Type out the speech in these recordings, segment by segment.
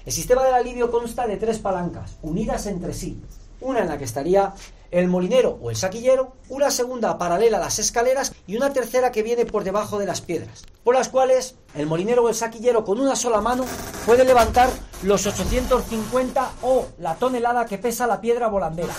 El sistema del alivio consta de 3 palancas, unidas entre sí. Una en la que estaría el molinero o el saquillero, una segunda paralela a las escaleras y una tercera que viene por debajo de las piedras, por las cuales el molinero o el saquillero con una sola mano puede levantar los 850 o la tonelada que pesa la piedra volandera.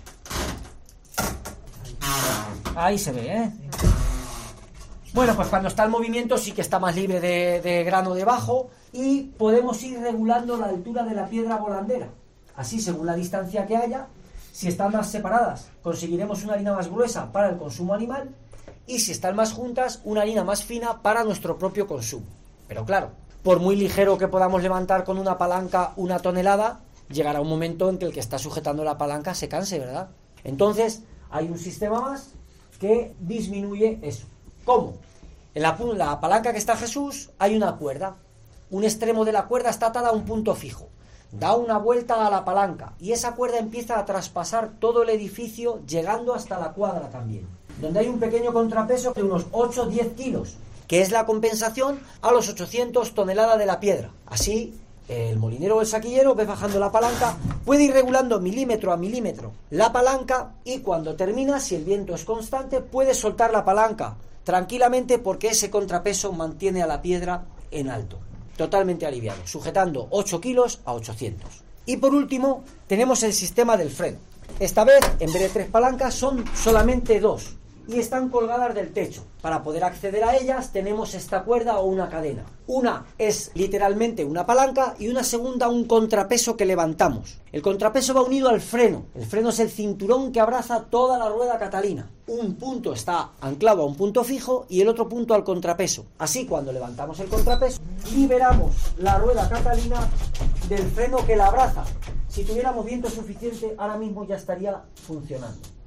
Ahí se ve, ¿eh? Bueno, pues cuando está en movimiento sí que está más libre de grano debajo y podemos ir regulando la altura de la piedra volandera. Así, según la distancia que haya, si están más separadas, conseguiremos una harina más gruesa para el consumo animal y si están más juntas, una harina más fina para nuestro propio consumo. Pero claro, por muy ligero que podamos levantar con una palanca 1 tonelada, llegará un momento en que el que está sujetando la palanca se canse, ¿verdad? Entonces, hay un sistema más que disminuye eso. ¿Cómo? En la palanca que está Jesús hay una cuerda. Un extremo de la cuerda está atada a un punto fijo. Da una vuelta a la palanca y esa cuerda empieza a traspasar todo el edificio llegando hasta la cuadra también, donde hay un pequeño contrapeso de unos 8-10 kilos, que es la compensación a los 800 toneladas de la piedra. Así, el molinero o el saquillero ve bajando la palanca, puede ir regulando milímetro a milímetro la palanca y cuando termina, si el viento es constante, puede soltar la palanca tranquilamente porque ese contrapeso mantiene a la piedra en alto. Totalmente aliviado, sujetando 8 kilos a 800. Y por último, tenemos el sistema del freno. Esta vez, en vez de 3 palancas, son solamente 2 y están colgadas del techo. Para poder acceder a ellas tenemos esta cuerda o una cadena. Una es literalmente una palanca y una segunda un contrapeso que levantamos. El contrapeso va unido al freno. El freno es el cinturón que abraza toda la rueda catalina. Un punto está anclado a un punto fijo y el otro punto al contrapeso. Así, cuando levantamos el contrapeso, liberamos la rueda catalina del freno que la abraza. Si tuviéramos viento suficiente, ahora mismo ya estaría funcionando.